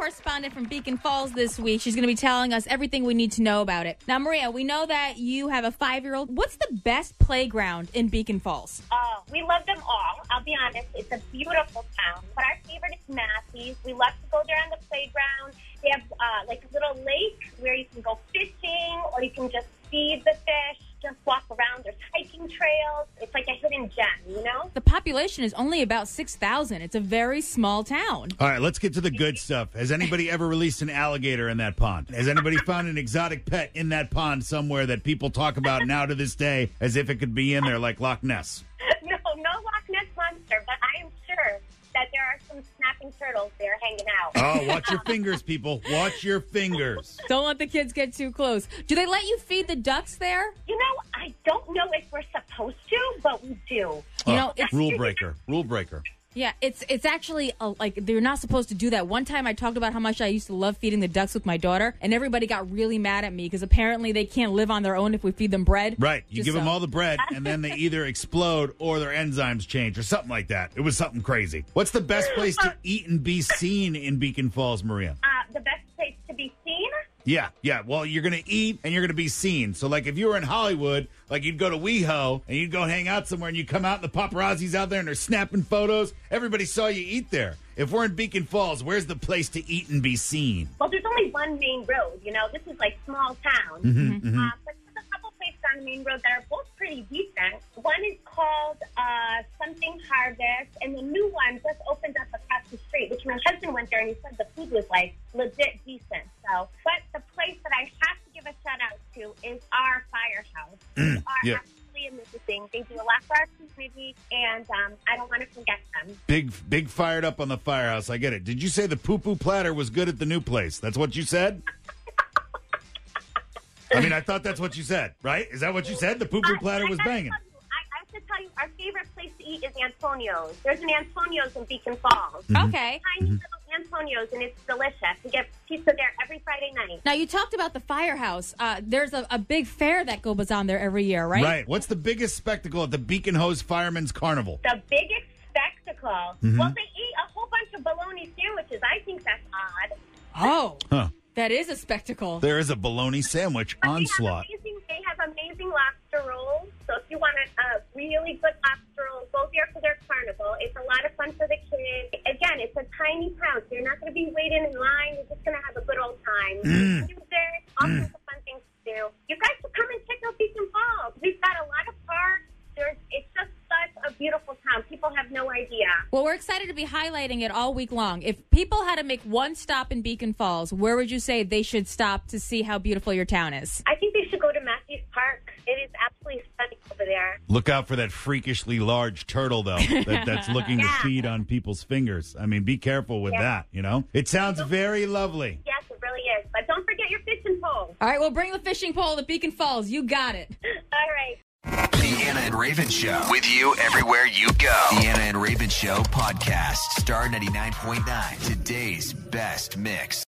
correspondent from Beacon Falls this week. She's going to be telling us everything we need to know about it. Now, Maria, we know that you have a 5-year-old. What's the best playground in Beacon Falls? We love them all. I'll be honest, it's a beautiful town. But our favorite is Massey's. We love to go there on the playground. They have like a little lake where you can go fishing or you can just feed the fish, just walk around. There's hiking trails. It's like a hidden gem, you know? The population is only about 6,000. It's a very small town. All right, let's get to the good stuff. Has anybody ever released an alligator in that pond? Has anybody found an exotic pet in that pond somewhere that people talk about now to this day as if it could be in there like Loch Ness? No Loch Ness monster, but I am sure that there are some snapping turtles there hanging out. Oh, watch your fingers, people. Watch your fingers. Don't let the kids get too close. Do they let you feed the ducks there? You know, I don't know if we're supposed to, but we do. You know, it's Rule breaker. Rule breaker. Yeah, it's actually like they're not supposed to do that. One time I talked about how much I used to love feeding the ducks with my daughter, and everybody got really mad at me because apparently they can't live on their own if we feed them bread. Right. You give them all the bread, and then they either explode or their enzymes change or something like that. It was something crazy. What's the best place to eat and be seen in Beacon Falls, Maria? The best place to be seen? Yeah. Well, you're going to eat and you're going to be seen. So, like, if you were in Hollywood, like, you'd go to WeHo and you'd go hang out somewhere and you come out and the paparazzi's out there and they're snapping photos. Everybody saw you eat there. If we're in Beacon Falls, where's the place to eat and be seen? Well, there's only one main road. You know, this is like small town. But there's a couple places on the main road that are both pretty decent. One is called Something Harvest, and the new one just opened up across the street, which my husband went there and he said the food was like legit decent. So, but the place that I have to give a shout out to is our Firehouse. They are absolutely amazing. They do a lot for our community, and I don't want to forget them. Big fired up on the Firehouse. I get it. Did you say the poo-poo platter was good at the new place? That's what you said? I mean, I thought that's what you said, right? Is that what you said? The poo-poo platter was banging. I have to tell you, our favorite place to eat is Antonio's. There's an Antonio's in Beacon Falls. Okay. Tiny little Antonio's, and it's delicious. We get pizza there every Friday night. Now, you talked about the Firehouse. There's a big fair that goes on there every year, right? Right. What's the biggest spectacle at the Beacon Hose Firemen's Carnival? The biggest spectacle. Well, they eat a whole bunch of bologna sandwiches. I think that's odd. Oh. Huh. That is a spectacle. There is a bologna sandwich onslaught. They have amazing lobster rolls. So if you want a really good lobster roll, go there for their carnival. It's a lot of fun for the kids. Again, it's a tiny town, so you're not going to be waiting in line. You're just going to have a good old time. Music, all kinds of fun things to do. You guys should come and check out Beacon Falls. We've got a lot of parks. It's just such a beautiful town. People have no idea. Well, we're excited to be highlighting it all week long. If people had to make one stop in Beacon Falls, where would you say they should stop to see how beautiful your town is? I think they should go to Matthews Park. It is absolutely stunning over there. Look out for that freakishly large turtle, though, that's looking to feed on people's fingers. I mean, be careful with that, you know? It sounds very lovely. Yes, it really is. But don't forget your fishing pole. All right, we'll bring the fishing pole to Beacon Falls. You got it. All right. The Anna and Raven Show. With you everywhere you go. The Anna and Raven Show podcast. Star 99.9. Today's best mix.